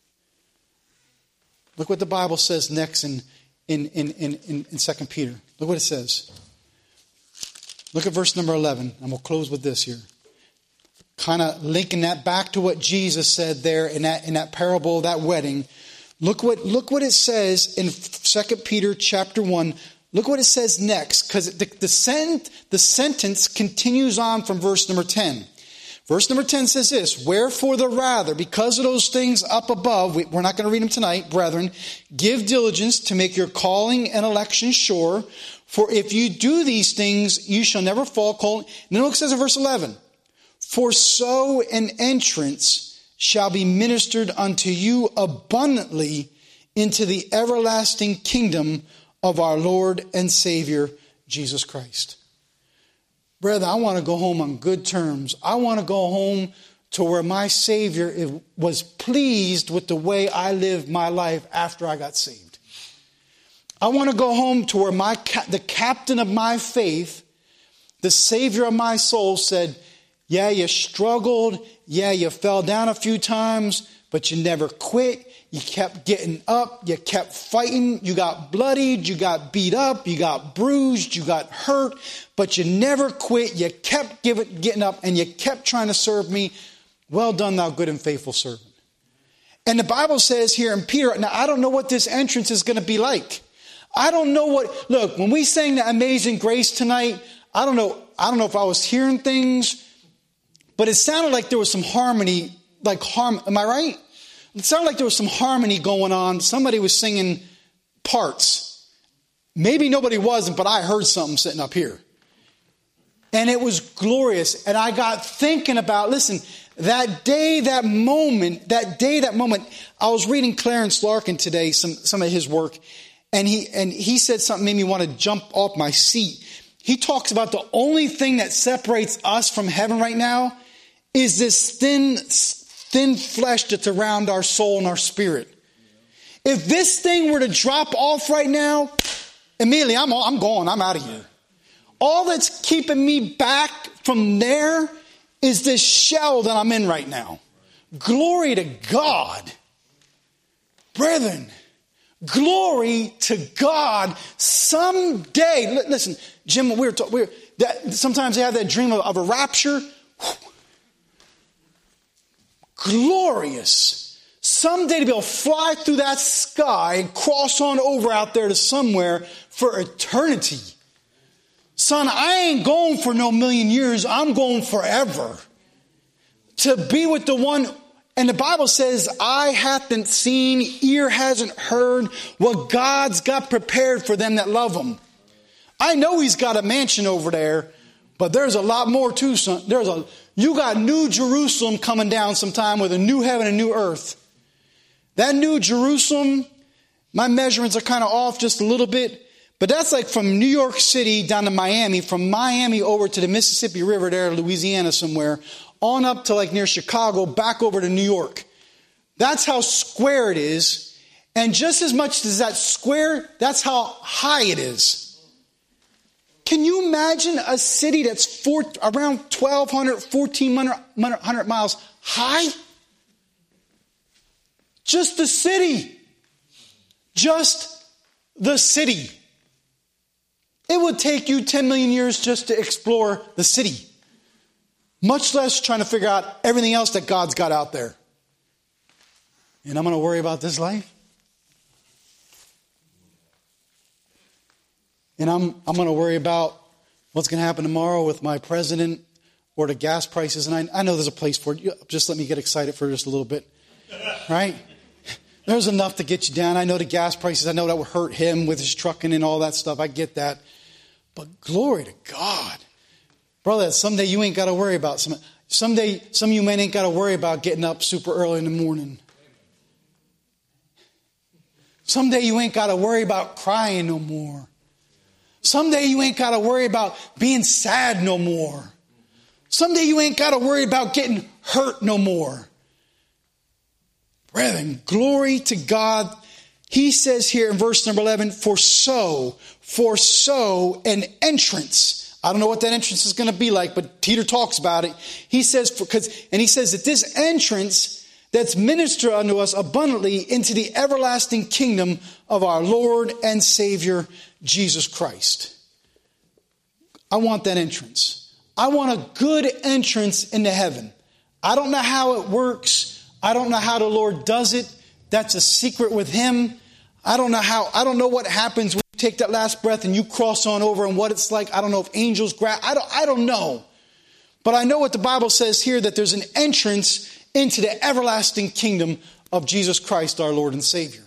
Look what the Bible says next in, in, in, in, in, in Second Peter. Look what it says. Look at verse number eleven, and we'll close with this here. Kind of linking that back to what Jesus said there in that in that parable of that wedding. Look what look what it says in Second Peter chapter one, Look what it says next, because the, the, sent, the sentence continues on from verse number ten. Verse number ten says this, wherefore the rather, because of those things up above, we, we're not going to read them tonight, brethren, give diligence to make your calling and election sure, for if you do these things, you shall never fall. And then look what it says in verse eleven, for so an entrance shall be ministered unto you abundantly into the everlasting kingdom of our Lord and Savior, Jesus Christ. Brother, I want to go home on good terms. I want to go home to where my Savior was pleased with the way I lived my life after I got saved. I want to go home to where my the captain of my faith, the Savior of my soul, said, yeah, you struggled. Yeah, you fell down a few times, but you never quit. You kept getting up. You kept fighting. You got bloodied. You got beat up. You got bruised. You got hurt. But you never quit. You kept giving, getting up, and you kept trying to serve me. Well done, thou good and faithful servant. And the Bible says here in Peter, now I don't know what this entrance is going to be like. I don't know what, look, when we sang the Amazing Grace tonight, I don't know, I don't know if I was hearing things, but it sounded like there was some harmony, like harm, am I right? It sounded like there was some harmony going on. Somebody was singing parts. Maybe nobody wasn't, but I heard something sitting up here. And it was glorious. And I got thinking about, listen, that day, that moment, that day, that moment, I was reading Clarence Larkin today, some, some of his work, and he, and he said something that made me want to jump off my seat. He talks about the only thing that separates us from heaven right now is this thin, thin flesh that's around our soul and our spirit. If this thing were to drop off right now, immediately I'm, I'm gone. I'm out of here. All that's keeping me back from there is this shell that I'm in right now. Glory to God. Brethren, glory to God. Someday, listen, Jim, we were, we were that, sometimes they have that dream of, of a rapture. Glorious. Someday to be able to fly through that sky and cross on over out there to somewhere for eternity. Son, I ain't going for no million years. I'm going forever. To be with the one, and the Bible says, eye hath seen, ear hasn't heard what God's got prepared for them that love him. I know he's got a mansion over there, but there's a lot more too, son. There's a, you got New Jerusalem coming down sometime with a new heaven and new earth. That New Jerusalem, my measurements are kind of off just a little bit, but that's like from New York City down to Miami, from Miami over to the Mississippi River there, Louisiana somewhere, on up to like near Chicago, back over to New York. That's how square it is. And just as much as that square, that's how high it is. Can you imagine a city that's four, around twelve hundred, fourteen hundred miles high? Just the city. Just the city. It would take you ten million years just to explore the city. Much less trying to figure out everything else that God's got out there. And I'm going to worry about this life. And I'm I'm going to worry about what's going to happen tomorrow with my president or the gas prices. And I, I know there's a place for it. Just let me get excited for just a little bit. Right? There's enough to get you down. I know the gas prices. I know that would hurt him with his trucking and all that stuff. I get that. But glory to God. Brother, someday you ain't got to worry about some. Someday some of you men ain't got to worry about getting up super early in the morning. Someday you ain't got to worry about crying no more. Someday you ain't got to worry about being sad no more. Someday you ain't got to worry about getting hurt no more. Brethren, glory to God. He says here in verse number eleven, for so, for so an entrance. I don't know what that entrance is going to be like, but Peter talks about it. He says, because, and he says that this entrance that's ministered unto us abundantly into the everlasting kingdom of our Lord and Savior, Jesus Christ. I want that entrance. I want a good entrance into heaven. I don't know how it works. I don't know how the Lord does it. That's a secret with him. I don't know how, I don't know what happens when you take that last breath and you cross on over, and what it's like. I don't know if angels grab. I don't, I don't know. But I know what the Bible says here, that there's an entrance into the everlasting kingdom of Jesus Christ, our Lord and Savior.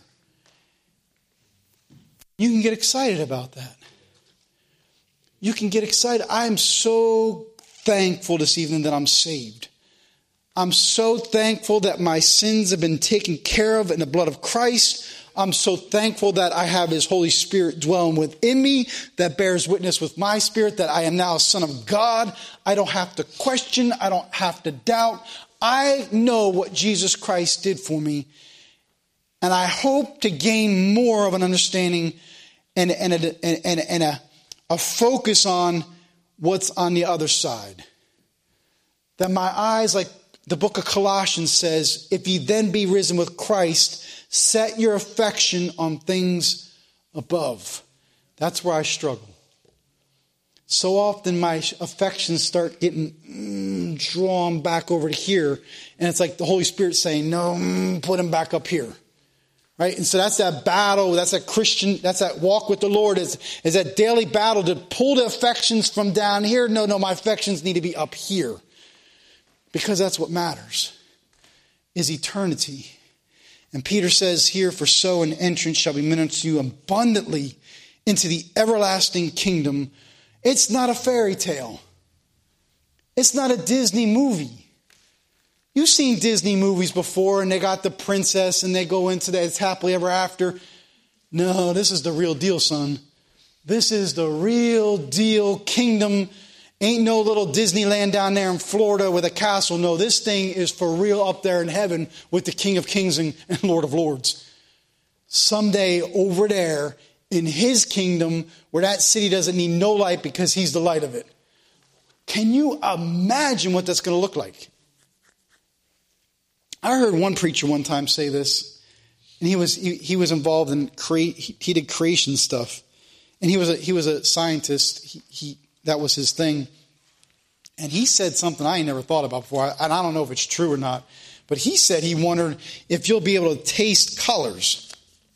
You can get excited about that. You can get excited. I am so thankful this evening that I'm saved. I'm so thankful that my sins have been taken care of in the blood of Christ. I'm so thankful that I have His Holy Spirit dwelling within me, that bears witness with my spirit that I am now a son of God. I don't have to question. I don't have to doubt. I know what Jesus Christ did for me. And I hope to gain more of an understanding and, and, a, and, and a, a focus on what's on the other side. That my eyes, like the book of Colossians says, if you then be risen with Christ, set your affection on things above. That's where I struggle. So often my affections start getting mm, drawn back over to here. And it's like the Holy Spirit saying, no, mm, put them back up here. Right? And so that's that battle. That's that Christian, that's that walk with the Lord. Is, is that daily battle to pull the affections from down here. No, no, my affections need to be up here. Because that's what matters, is eternity. And Peter says here, for so an entrance shall be ministered to you abundantly into the everlasting kingdom. It's not a fairy tale. It's not a Disney movie. You've seen Disney movies before, and they got the princess, and they go into that, it's happily ever after. No, this is the real deal, son. This is the real deal kingdom. Ain't no little Disneyland down there in Florida with a castle. No, this thing is for real up there in heaven with the King of Kings and, and Lord of Lords. Someday over there in His kingdom where that city doesn't need no light because He's the light of it. Can you imagine what that's going to look like? I heard one preacher one time say this, and he was he, he was involved in create he, he did creation stuff, and he was a, he was a scientist. He, he that was his thing, and he said something I ain't never thought about before, and I don't know if it's true or not. But he said he wondered if you'll be able to taste colors.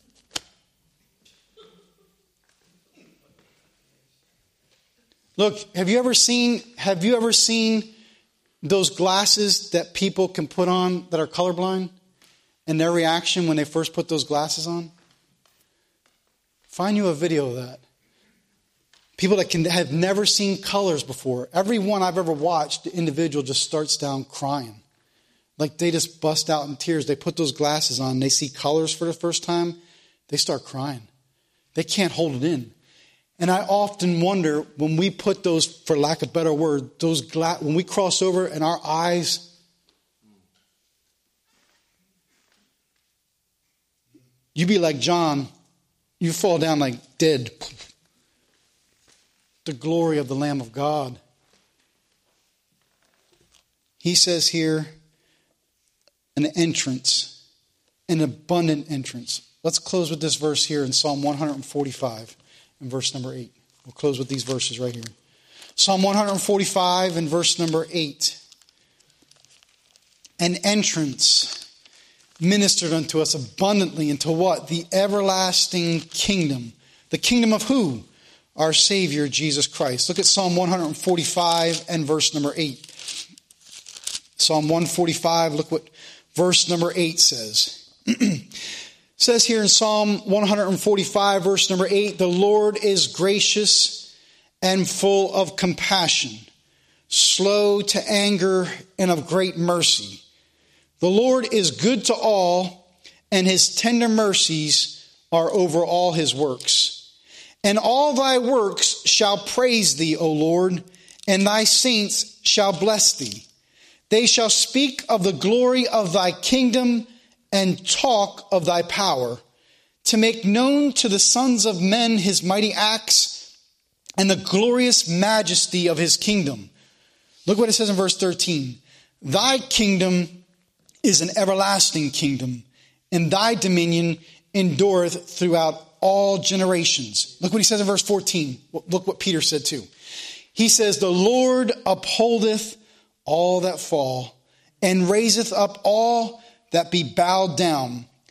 Look, have you ever seen have you ever seen those glasses that people can put on that are colorblind, and their reaction when they first put those glasses on? Find you a video of that. People that can have never seen colors before. Every one I've ever watched, the individual just starts down crying. Like they just bust out in tears. They put those glasses on, they see colors for the first time, they start crying. They can't hold it in. And I often wonder when we put those, for lack of a better word, those gla- when we cross over and our eyes, you be like John, you fall down like dead. The glory of the Lamb of God. He says here, an entrance, an abundant entrance. Let's close with this verse here in Psalm one forty-five. In verse number eight. We'll close with these verses right here. Psalm one forty-five and verse number eight. An entrance ministered unto us abundantly into what? The everlasting kingdom. The kingdom of who? Our Savior, Jesus Christ. Look at Psalm one forty-five and verse number eight. Psalm one forty-five, look what verse number eight says. It says here in Psalm one forty-five, verse number eight, the Lord is gracious and full of compassion, slow to anger and of great mercy. The Lord is good to all, and His tender mercies are over all His works. And all thy works shall praise thee, O Lord, and thy saints shall bless thee. They shall speak of the glory of thy kingdom and talk of thy power, to make known to the sons of men His mighty acts and the glorious majesty of His kingdom. Look what it says in verse thirteen. Thy kingdom is an everlasting kingdom, and thy dominion endureth throughout all generations. Look what he says in verse fourteen. Look what Peter said too. He says, the Lord upholdeth all that fall, and raiseth up all that be bowed down.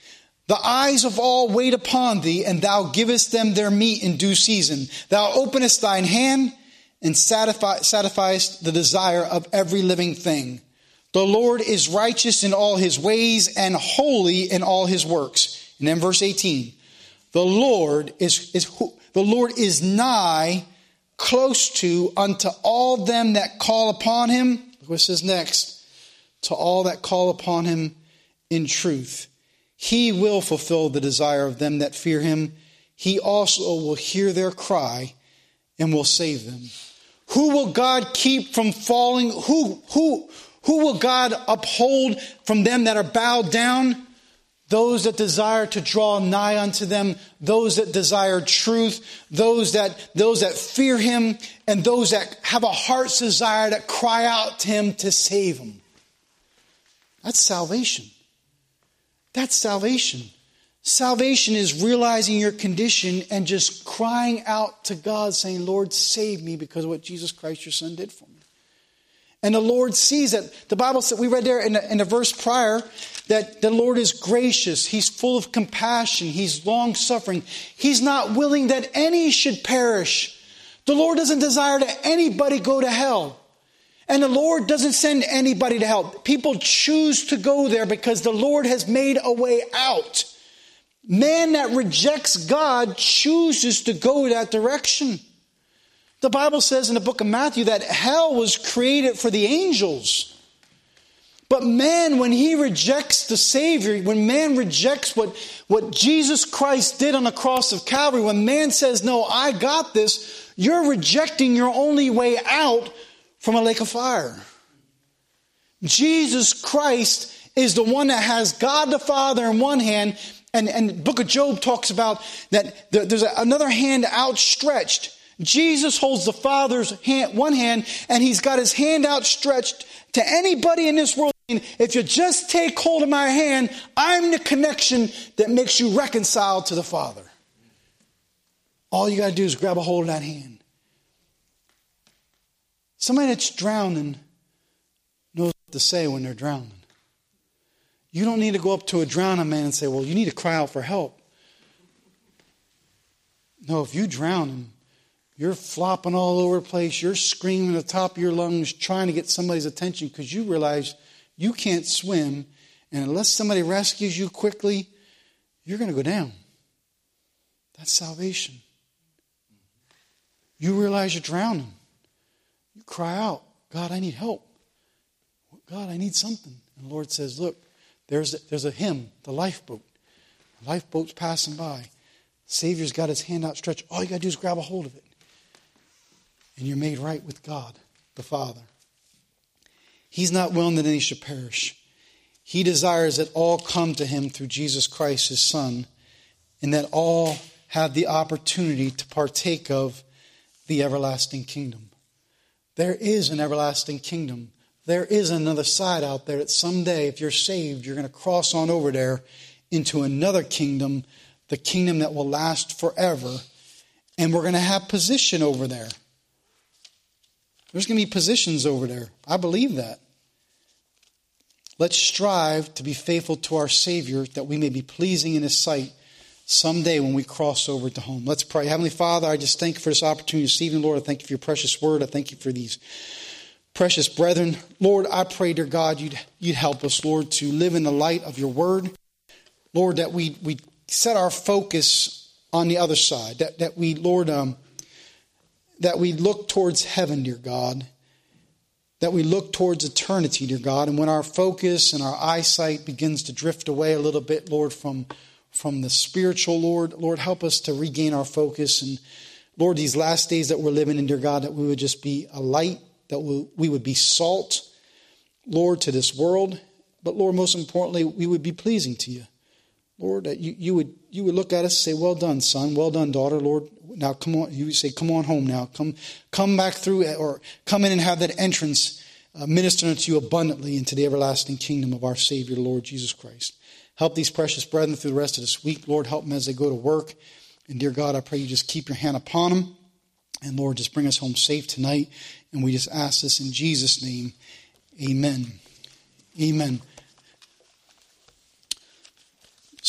The eyes of all wait upon thee, and thou givest them their meat in due season. Thou openest thine hand and satisfy, satisfiest the desire of every living thing. The Lord is righteous in all his ways and holy in all his works. And then verse eighteen. The Lord is, is the Lord is nigh, close to, unto all them that call upon him. Look what it says next. To all that call upon him in truth. He will fulfill the desire of them that fear him. He also will hear their cry and will save them. Who will God keep from falling? Who, who, who will God uphold from them that are bowed down? Those that desire to draw nigh unto them, those that desire truth, those that, those that fear him, and those that have a heart's desire to cry out to him to save them. That's salvation. That's salvation. Salvation is realizing your condition and just crying out to God saying, Lord, save me because of what Jesus Christ, your son, did for me. And the Lord sees that. The Bible said, we read there in the, in the verse prior, that the Lord is gracious. He's full of compassion. He's long-suffering. He's not willing that any should perish. The Lord doesn't desire that anybody go to hell. And the Lord doesn't send anybody to hell. People choose to go there because the Lord has made a way out. Man that rejects God chooses to go that direction. The Bible says in the book of Matthew that hell was created for the angels. But man, when he rejects the Savior, when man rejects what, what Jesus Christ did on the cross of Calvary, when man says, no, I got this, you're rejecting your only way out from a lake of fire. Jesus Christ is the one that has God the Father in one hand, and, and the book of Job talks about that there's another hand outstretched. Jesus holds the Father's hand, one hand, and he's got his hand outstretched to anybody in this world. If you just take hold of my hand, I'm the connection that makes you reconciled to the Father. All you got to do is grab a hold of that hand. Somebody that's drowning knows what to say when they're drowning. You don't need to go up to a drowning man and say, well, you need to cry out for help. No, if you're drowning, you're flopping all over the place. You're screaming at the top of your lungs trying to get somebody's attention because you realize you can't swim. And unless somebody rescues you quickly, you're going to go down. That's salvation. You realize you're drowning. You cry out, God, I need help. God, I need something. And the Lord says, look, there's a, there's a hymn, the lifeboat. The lifeboat's passing by. The Savior's got his hand outstretched. All you got to do is grab a hold of it. And you're made right with God, the Father. He's not willing that any should perish. He desires that all come to him through Jesus Christ, his Son, and that all have the opportunity to partake of the everlasting kingdom. There is an everlasting kingdom. There is another side out there that someday, if you're saved, you're going to cross on over there into another kingdom, the kingdom that will last forever. And we're going to have position over there. There's going to be positions over there. I believe that. Let's strive to be faithful to our Savior that we may be pleasing in his sight someday when we cross over to home. Let's pray. Heavenly Father, I just thank you for this opportunity this evening, Lord. I thank you for your precious word. I thank you for these precious brethren. Lord, I pray, dear God, you'd, you'd help us, Lord, to live in the light of your word. Lord, that we, we set our focus on the other side. That, that we, Lord, um, that we look towards heaven, dear God. That we look towards eternity, dear God. And when our focus and our eyesight begins to drift away a little bit, Lord, from From the spiritual, Lord. Lord, help us to regain our focus. And Lord, these last days that we're living in, dear God, that we would just be a light, that we would be salt, Lord, to this world. But Lord, most importantly, we would be pleasing to you. Lord, that you, you would you would look at us and say, well done, son. Well done, daughter. Lord, now come on. You would say, come on home now. Come, come back through, or come in and have that entrance uh, ministering to you abundantly into the everlasting kingdom of our Savior, the Lord Jesus Christ. Help these precious brethren through the rest of this week. Lord, help them as they go to work. And dear God, I pray you just keep your hand upon them. And Lord, just bring us home safe tonight. And we just ask this in Jesus' name. Amen. Amen. So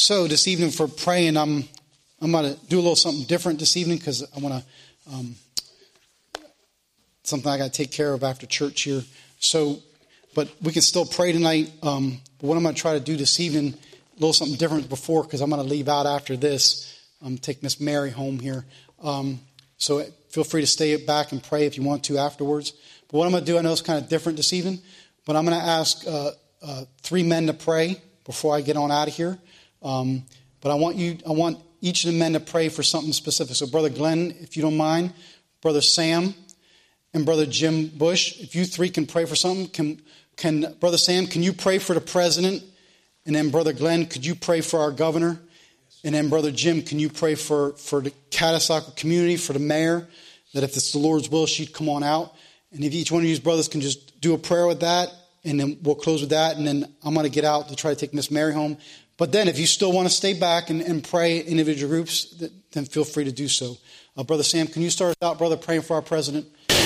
So this evening for praying, I'm I'm going to do a little something different this evening because I want to um, something I got to take care of after church here. So, but we can still pray tonight. Um, but what I'm going to try to do this evening, a little something different before, because I'm going to leave out after this. Um, take Miss Mary home here. Um, so feel free to stay back and pray if you want to afterwards. But what I'm going to do, I know it's kind of different this evening, but I'm going to ask uh, uh, three men to pray before I get on out of here. Um, but I want you, I want each of the men to pray for something specific. So Brother Glenn, if you don't mind, Brother Sam, and Brother Jim Bush, if you three can pray for something, can can Brother Sam, can you pray for the president? And then Brother Glenn, could you pray for our governor? And then Brother Jim, can you pray for, for the Catasauqua community, for the mayor, that if it's the Lord's will, she'd come on out. And if each one of you brothers can just do a prayer with that, and then we'll close with that, and then I'm going to get out to try to take Miss Mary home. But then if you still want to stay back and, and pray individual groups, then feel free to do so. Uh, Brother Sam, can you start us out, brother, praying for our president?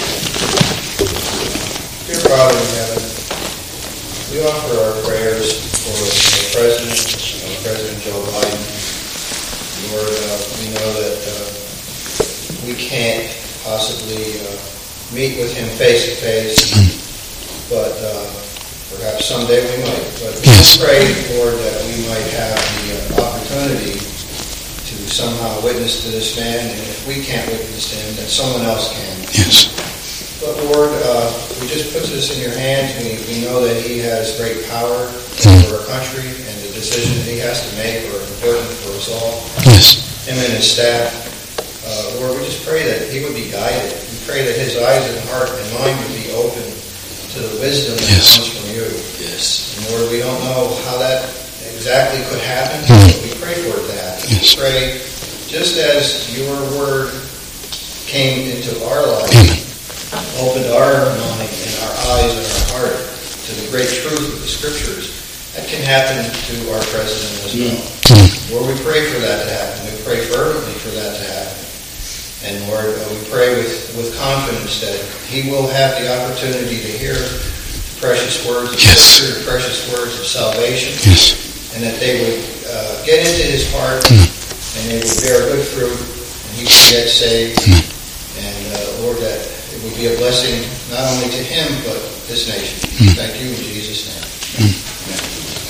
Dear Father in heaven, we offer our prayers for the President, uh, President Joe Biden. Lord, uh, we know that uh, we can't possibly uh, meet with him face to face, but uh, perhaps someday we might. But we just pray, Lord, that we might have the uh, opportunity to somehow witness to this man, and if we can't witness to him, that someone else can. Yes. But Lord, uh, we just put this in your hands. We, we know that he has great power over our country, and the decisions he has to make are important for us all. Yes. Him and his staff. Uh, Lord, we just pray that he would be guided. We pray that his eyes and heart and mind would be open to the wisdom that Yes. comes from you. Yes. And Lord, we don't know how that exactly could happen, but we pray for it to happen. Yes. We pray just as your word came into our life, Amen. opened our mind and our eyes and our heart to the great truth of the Scriptures, that can happen to our president as well. Amen. Lord, we pray for that to happen. We pray fervently for that to happen. And Lord, uh, we pray with, with confidence that he will have the opportunity to hear the precious words of Yes. Scripture, the precious words of salvation, Yes. and that they would uh, get into his heart, Amen. and they would bear good fruit, and he would get saved. Amen. And uh, Lord, that it would be a blessing not only to him, but this nation. Amen. Thank you in Jesus' name. Amen. Amen.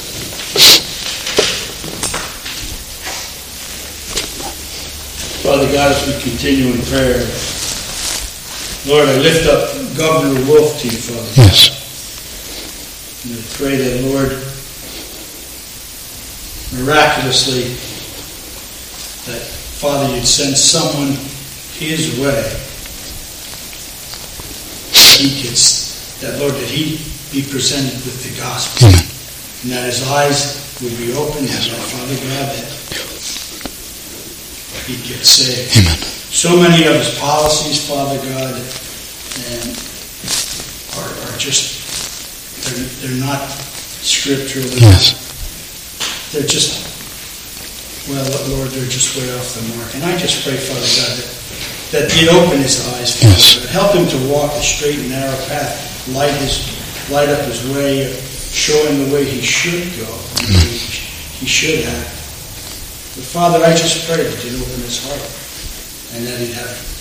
Father God, as we continue in prayer, Lord, I lift up Governor Wolf to you, Father. Yes. And I pray that, Lord, miraculously, that, Father, you'd send someone his way, that he could, that, Lord, that he be presented with the gospel. Amen. And that his eyes would be opened, Yes. and that, Father God, that he'd get saved. Amen. So many of his policies, Father God, and are, are just, they're, they're not scriptural. They're, Yes. not, they're just, well, Lord, they're just way off the mark. And I just pray, Father God, that, that you'd open his eyes, Father Yes. God. Help him to walk a straight and narrow path, light his, light up his way, show him the way he should go, the way he should act. But Father, I just pray that you'd open his heart and that he'd have